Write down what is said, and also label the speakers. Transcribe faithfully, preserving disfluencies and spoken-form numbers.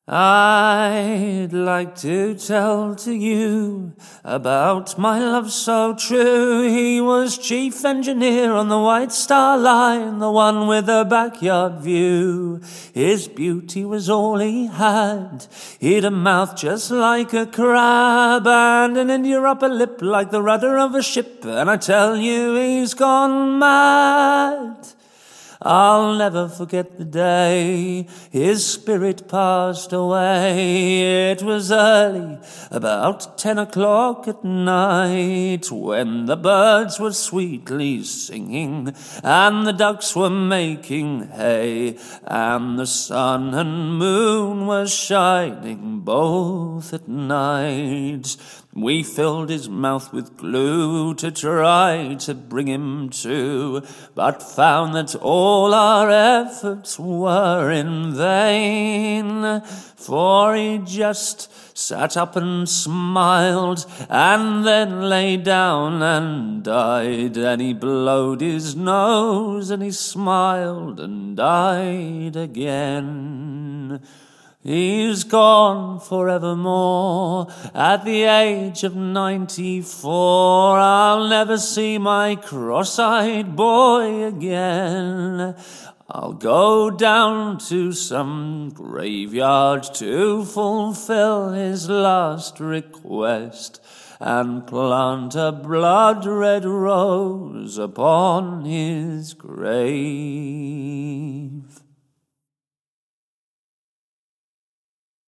Speaker 1: I'd like to tell to you about my love so true. He was chief engineer on the White Star Line, the one with the backyard view. His beauty was all he had. He'd a mouth just like a crab, and an India upper lip like the rudder of a ship. And I tell you, he's gone mad. I'll never forget the day his spirit passed away. It was early, about ten o'clock at night, when the birds were sweetly singing, and the ducks were making hay, and the sun and moon were shining both at night. We filled his mouth with glue to try to bring him to, but found that all our efforts were in vain, for he just sat up and smiled, and then lay down and died. And he blowed his nose, and he smiled and died again. He's gone forevermore at the age of ninety-four. I'll never see my cross-eyed boy again. I'll go down to some graveyard to fulfill his last request, and plant a blood-red rose upon his grave.